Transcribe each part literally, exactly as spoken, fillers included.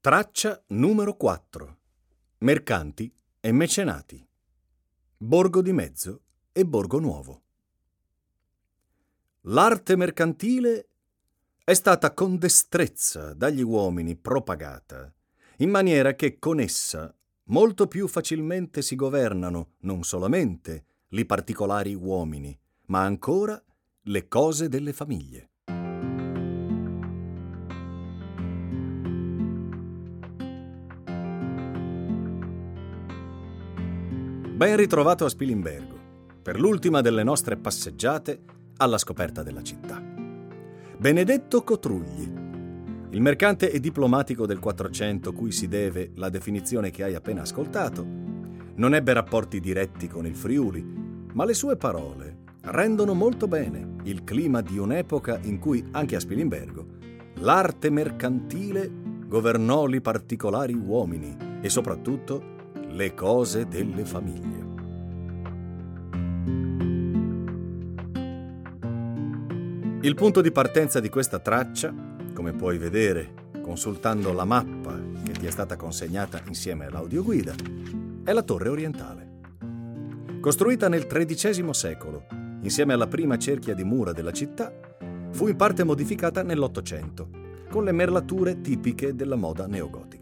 Traccia numero quattro. Mercanti e mecenati. Borgo di Mezzo e Borgo Nuovo. L'arte mercantile è stata con destrezza dagli uomini propagata, in maniera che con essa molto più facilmente si governano non solamente li particolari uomini, ma ancora le cose delle famiglie. Ben ritrovato a Spilimbergo, per l'ultima delle nostre passeggiate alla scoperta della città. Benedetto Cotrugli, il mercante e diplomatico del Quattrocento cui si deve la definizione che hai appena ascoltato, non ebbe rapporti diretti con il Friuli, ma le sue parole rendono molto bene il clima di un'epoca in cui, anche a Spilimbergo, l'arte mercantile governò li particolari uomini e soprattutto le cose delle famiglie. Il punto di partenza di questa traccia, come puoi vedere consultando la mappa che ti è stata consegnata insieme all'audioguida, è la Torre Orientale. Costruita nel tredicesimo secolo, insieme alla prima cerchia di mura della città, fu in parte modificata nell'Ottocento, con le merlature tipiche della moda neogotica.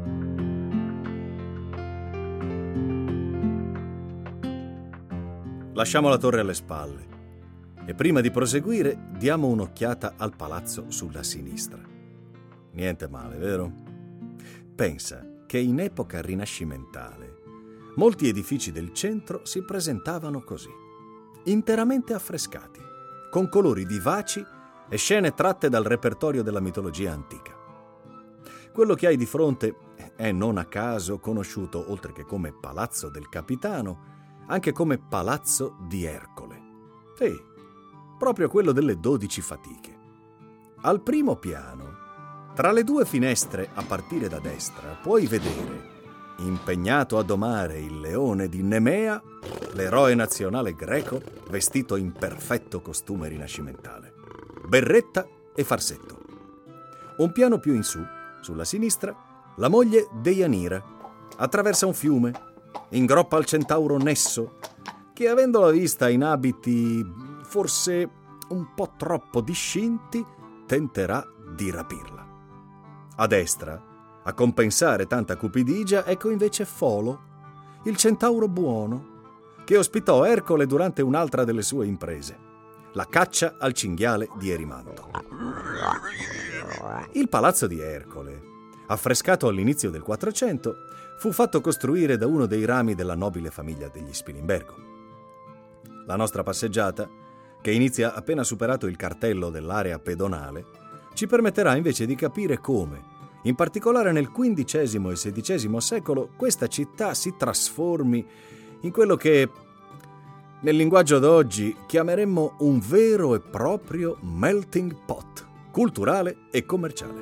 Lasciamo la torre alle spalle e prima di proseguire diamo un'occhiata al palazzo sulla sinistra. Niente male, vero? Pensa che in epoca rinascimentale molti edifici del centro si presentavano così, interamente affrescati, con colori vivaci e scene tratte dal repertorio della mitologia antica. Quello che hai di fronte è non a caso conosciuto, oltre che come Palazzo del Capitano, anche come Palazzo di Ercole. Sì, proprio quello delle dodici fatiche. Al primo piano, tra le due finestre a partire da destra, puoi vedere, impegnato a domare il leone di Nemea, l'eroe nazionale greco vestito in perfetto costume rinascimentale, berretta e farsetto. Un piano più in su, sulla sinistra, la moglie Deianira attraversa un fiume, ingroppa il centauro Nesso, che avendola vista in abiti forse un po' troppo discinti, tenterà di rapirla. A destra, a compensare tanta cupidigia, ecco invece Folo, il centauro buono, che ospitò Ercole durante un'altra delle sue imprese, la caccia al cinghiale di Erimanto. Il palazzo di Ercole, affrescato all'inizio del Quattrocento, fu fatto costruire da uno dei rami della nobile famiglia degli Spilimbergo. La nostra passeggiata, che inizia appena superato il cartello dell'area pedonale, ci permetterà invece di capire come, in particolare nel quindicesimo e sedicesimo secolo, questa città si trasformi in quello che, nel linguaggio d'oggi, chiameremmo un vero e proprio melting pot, culturale e commerciale.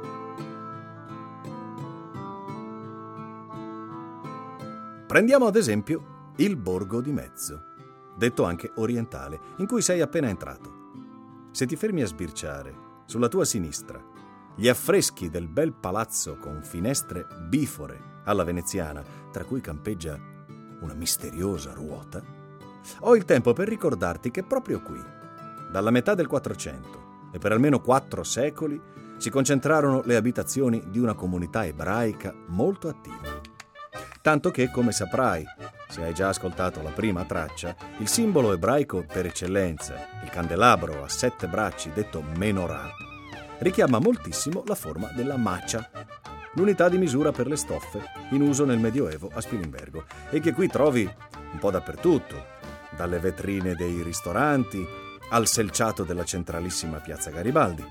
Prendiamo ad esempio il Borgo di Mezzo, detto anche orientale, in cui sei appena entrato. Se ti fermi a sbirciare, sulla tua sinistra, gli affreschi del bel palazzo con finestre bifore alla veneziana, tra cui campeggia una misteriosa ruota, ho il tempo per ricordarti che proprio qui, dalla metà del Quattrocento e per almeno quattro secoli, si concentrarono le abitazioni di una comunità ebraica molto attiva. Tanto che, come saprai, se hai già ascoltato la prima traccia, il simbolo ebraico per eccellenza, il candelabro a sette bracci detto menorah, richiama moltissimo la forma della macia, l'unità di misura per le stoffe in uso nel Medioevo a Spilimbergo e che qui trovi un po' dappertutto, dalle vetrine dei ristoranti al selciato della centralissima piazza Garibaldi.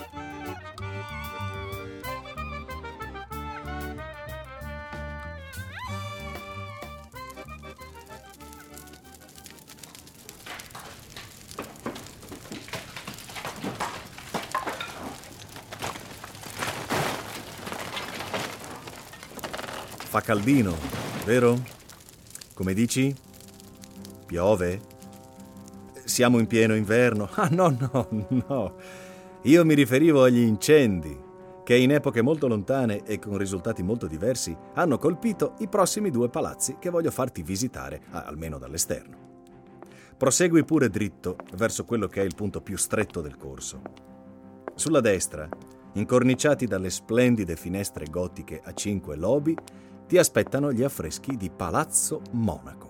Fa caldino, vero? Come dici? Piove? Siamo in pieno inverno? Ah, no, no, no. Io mi riferivo agli incendi che in epoche molto lontane e con risultati molto diversi hanno colpito i prossimi due palazzi che voglio farti visitare, almeno dall'esterno. Prosegui pure dritto verso quello che è il punto più stretto del corso. Sulla destra, incorniciati dalle splendide finestre gotiche a cinque lobi, ti aspettano gli affreschi di Palazzo Monaco.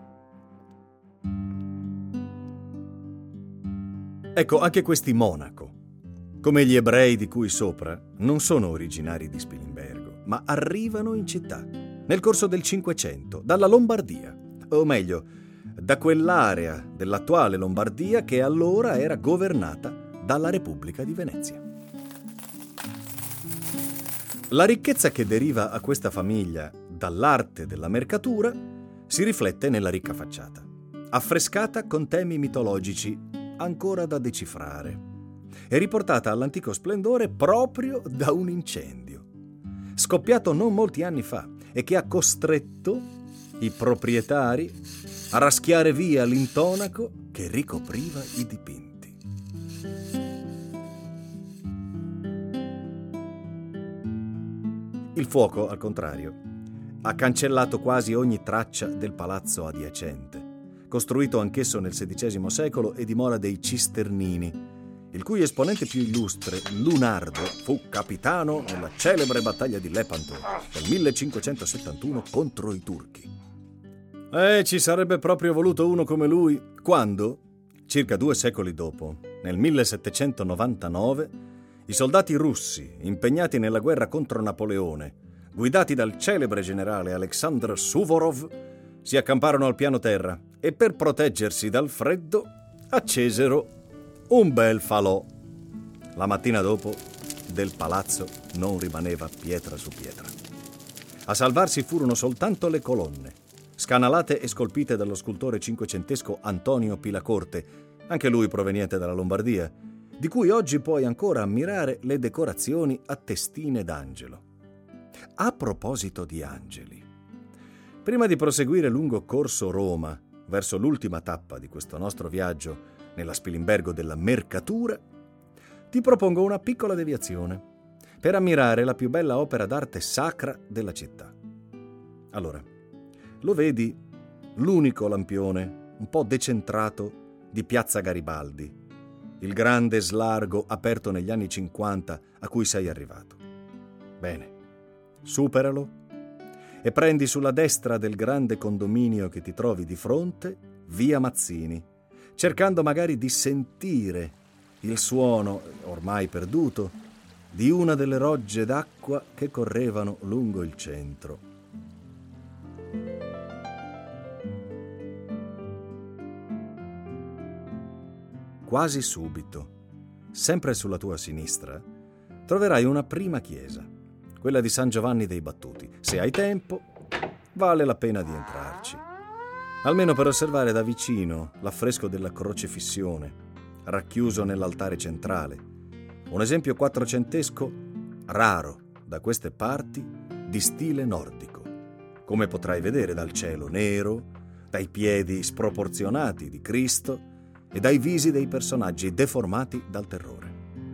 Ecco, anche questi Monaco, come gli ebrei di cui sopra, non sono originari di Spilimbergo, ma arrivano in città nel corso del Cinquecento, dalla Lombardia, o meglio, da quell'area dell'attuale Lombardia che allora era governata dalla Repubblica di Venezia. La ricchezza che deriva a questa famiglia dall'arte della mercatura si riflette nella ricca facciata, affrescata con temi mitologici ancora da decifrare e riportata all'antico splendore proprio da un incendio, scoppiato non molti anni fa e che ha costretto i proprietari a raschiare via l'intonaco che ricopriva i dipinti. Il fuoco, al contrario, ha cancellato quasi ogni traccia del palazzo adiacente, costruito anch'esso nel sedicesimo secolo e dimora dei Cisternini, il cui esponente più illustre, Lunardo, fu capitano nella celebre battaglia di Lepanto del millecinquecentosettantuno contro i turchi. Eh, ci sarebbe proprio voluto uno come lui, quando, circa due secoli dopo, nel millesettecentonovantanove, i soldati russi, impegnati nella guerra contro Napoleone, guidati dal celebre generale Aleksandr Suvorov, si accamparono al piano terra e per proteggersi dal freddo accesero un bel falò. La mattina dopo del palazzo non rimaneva pietra su pietra. A salvarsi furono soltanto le colonne, scanalate e scolpite dallo scultore cinquecentesco Antonio Pilacorte, anche lui proveniente dalla Lombardia, di cui oggi puoi ancora ammirare le decorazioni a testine d'angelo. A proposito di angeli, prima di proseguire lungo Corso Roma, verso l'ultima tappa di questo nostro viaggio nella Spilimbergo della mercatura, ti propongo una piccola deviazione per ammirare la più bella opera d'arte sacra della città. Allora, lo vedi l'unico lampione, un po' decentrato, di Piazza Garibaldi, il grande slargo aperto negli anni cinquanta a cui sei arrivato. Bene, superalo e prendi sulla destra del grande condominio che ti trovi di fronte via Mazzini, cercando magari di sentire il suono, ormai perduto, di una delle rogge d'acqua che correvano lungo il centro. Quasi subito, sempre sulla tua sinistra, troverai una prima chiesa, quella di San Giovanni dei Battuti. Se hai tempo, vale la pena di entrarci, almeno per osservare da vicino l'affresco della Crocefissione, racchiuso nell'altare centrale, un esempio quattrocentesco raro da queste parti di stile nordico, come potrai vedere dal cielo nero, dai piedi sproporzionati di Cristo e dai visi dei personaggi deformati dal terrore.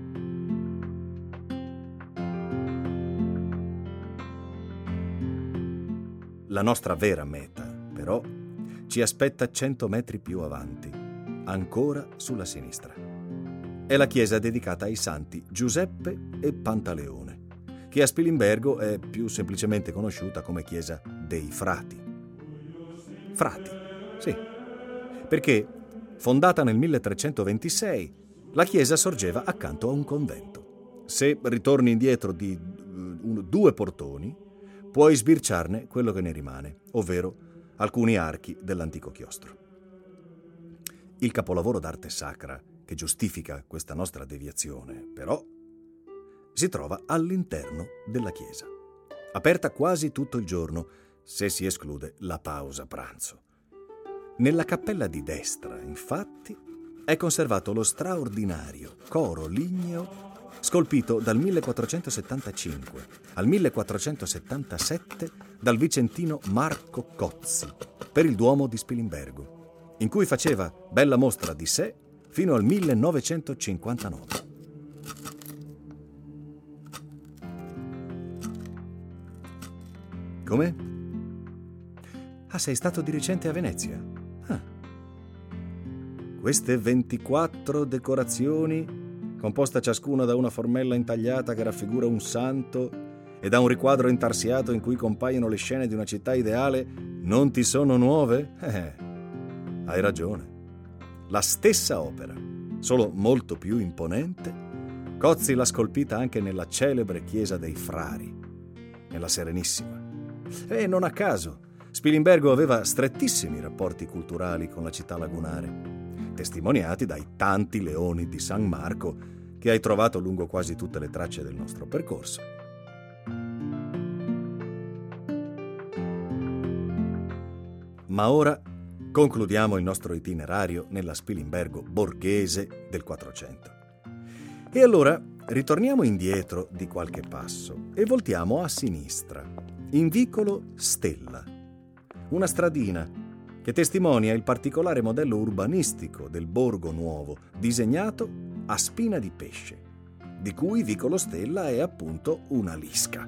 La nostra vera meta, però, ci aspetta cento metri più avanti, ancora sulla sinistra. È la chiesa dedicata ai santi Giuseppe e Pantaleone, che a Spilimbergo è più semplicemente conosciuta come chiesa dei Frati. Frati, sì, perché fondata nel milletrecentoventisei, la chiesa sorgeva accanto a un convento. Se ritorni indietro di uh, due portoni, puoi sbirciarne quello che ne rimane, ovvero alcuni archi dell'antico chiostro. Il capolavoro d'arte sacra che giustifica questa nostra deviazione, però, si trova all'interno della chiesa, aperta quasi tutto il giorno, se si esclude la pausa pranzo. Nella cappella di destra, infatti, è conservato lo straordinario coro ligneo scolpito dal millequattrocentosettantacinque al millequattrocentosettantasette dal vicentino Marco Cozzi per il Duomo di Spilimbergo, in cui faceva bella mostra di sé fino al millenovecentocinquantanove. Come? Ah, sei stato di recente a Venezia? Ah. Queste ventiquattro decorazioni, composta ciascuna da una formella intagliata che raffigura un santo e da un riquadro intarsiato in cui compaiono le scene di una città ideale, non ti sono nuove? Eh, hai ragione. La stessa opera, solo molto più imponente, Cozzi l'ha scolpita anche nella celebre chiesa dei Frari, nella Serenissima. E non a caso, Spilimbergo aveva strettissimi rapporti culturali con la città lagunare, testimoniati dai tanti leoni di San Marco che hai trovato lungo quasi tutte le tracce del nostro percorso. Ma ora concludiamo il nostro itinerario nella Spilimbergo borghese del Quattrocento. E allora ritorniamo indietro di qualche passo e voltiamo a sinistra, in vicolo Stella, una stradina che testimonia il particolare modello urbanistico del borgo nuovo, disegnato a spina di pesce, di cui vicolo Stella è appunto una lisca.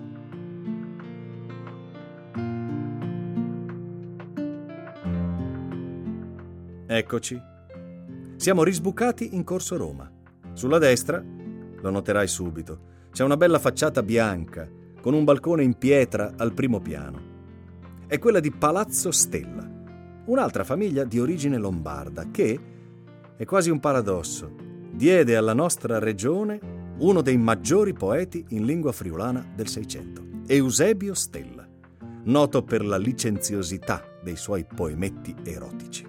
Eccoci. Siamo risbucati in Corso Roma. Sulla destra, lo noterai subito, c'è una bella facciata bianca con un balcone in pietra al primo piano. È quella di Palazzo Stella, un'altra famiglia di origine lombarda che, è quasi un paradosso, diede alla nostra regione uno dei maggiori poeti in lingua friulana del Seicento, Eusebio Stella, noto per la licenziosità dei suoi poemetti erotici.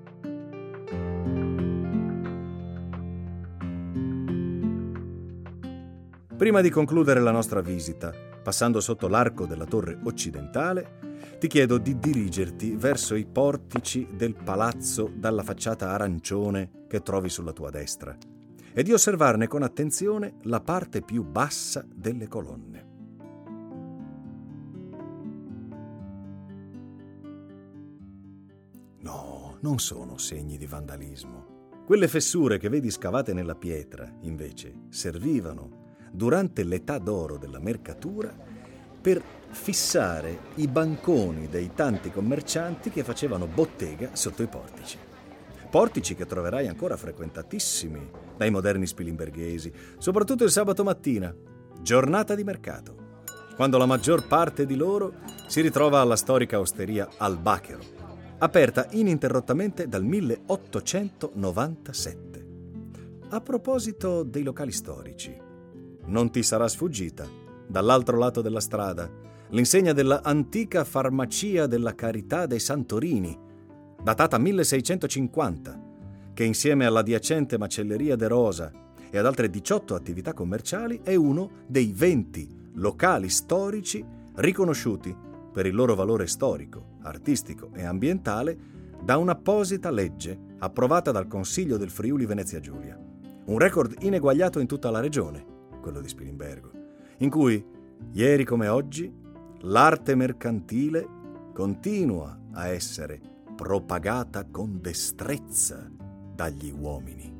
Prima di concludere la nostra visita, passando sotto l'arco della torre occidentale, ti chiedo di dirigerti verso i portici del palazzo dalla facciata arancione che trovi sulla tua destra e di osservarne con attenzione la parte più bassa delle colonne. No, non sono segni di vandalismo. Quelle fessure che vedi scavate nella pietra, invece, servivano durante l'età d'oro della mercatura per fissare i banconi dei tanti commercianti che facevano bottega sotto i portici. Portici che troverai ancora frequentatissimi dai moderni spilimberghesi, soprattutto il sabato mattina, giornata di mercato, quando la maggior parte di loro si ritrova alla storica osteria Al Bachero, aperta ininterrottamente dal milleottocentonovantasette. A proposito dei locali storici, non ti sarà sfuggita, dall'altro lato della strada, l'insegna della antica farmacia della Carità dei Santorini, datata milleseicentocinquanta, che insieme all'adiacente macelleria De Rosa e ad altre diciotto attività commerciali è uno dei venti locali storici riconosciuti per il loro valore storico, artistico e ambientale da un'apposita legge approvata dal Consiglio del Friuli Venezia Giulia. Un record ineguagliato in tutta la regione, quello di Spilimbergo, in cui, ieri come oggi, l'arte mercantile continua a essere propagata con destrezza dagli uomini.